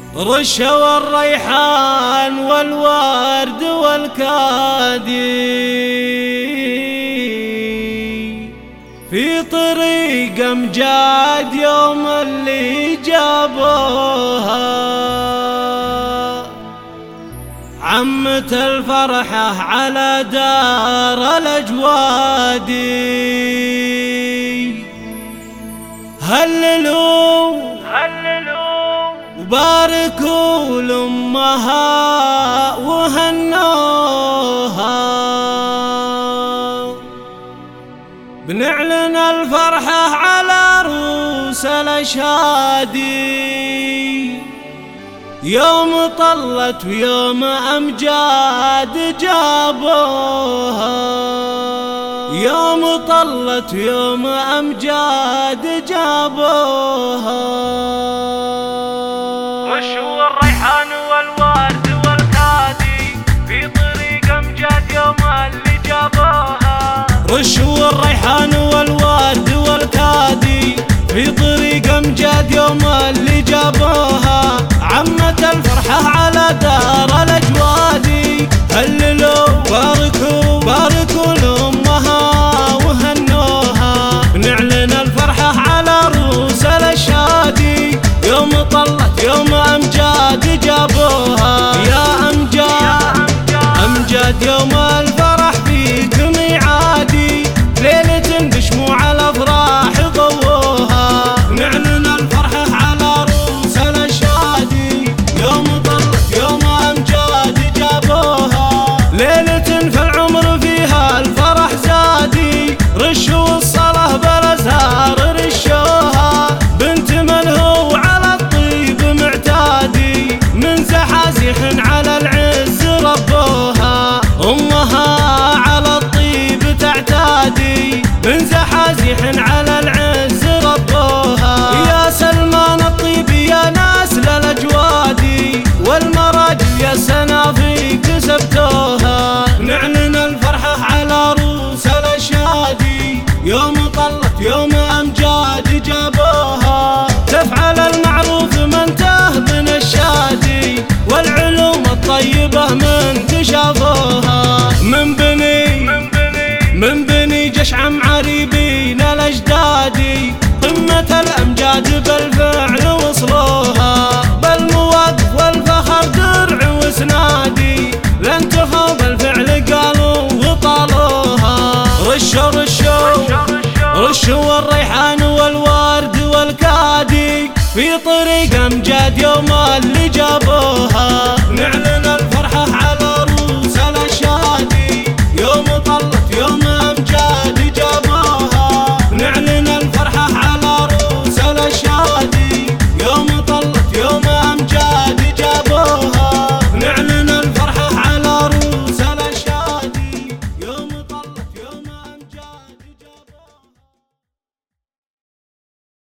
رشوا الريحان والورد والكادي في طريق امجاد يوم اللي جابوها. عمت الفرحة على دار الأجوادي، هللوا وباركوا لأمها وهنوها. بنعلن الفرحة على رؤوس الأشهادي، يوم طلت ويوم أمجاد جابوها، يوم طلت ويوم أمجاد جابوها. رشوا الريحان والورد والكادي في طريق أمجاد يوم اللي جابوها. رشوا الريحان والورد والكادي في طريق أمجاد يوم اللي جابوها. عمت الفرحة على دار الأجوادي، هللوا باركوا لأمها وهنوها. نعلن الفرحة على رؤوس الأشهادي، يوم طلت يوم أمجاد جابوها. يا أمجاد يوم الفرح فيك ميعادي، ليلة بشموع الأفراح ضووها. نعلن الفرحة على رؤوس الأشهادي، يوم طلت يوم أمجاد جابوها. ليلة في العمر فيها الفرح زادي، رشوا الصلاة بالأزهار رشوها. بنت من هو على الطيب معتادي، من زحازيح على العز ربوها. أمها على الطيب تعتادي، من زحازيح على العز ربوها. يا سلمان الطيب يا ناس للأجوادي، والمراجل يا سنافي كسبتوها. نعلن الفرحة على رؤوس الأشهادي، يوم طلت يوم أمجاد جابوها. تفعل المعروف من تهبن الشادي، والعلوم الطيبة من تشافوها. من بني جشعم عريبين الأجدادي، قمة الأمجاد بالفعل وصلوها. بالمواقف والفخر درع وسنادي، لن تخاب بالفعل قالوا وطالوها. رشوا الريحان والورد والكادي في طريق أمجاد يوم اللي جابوها.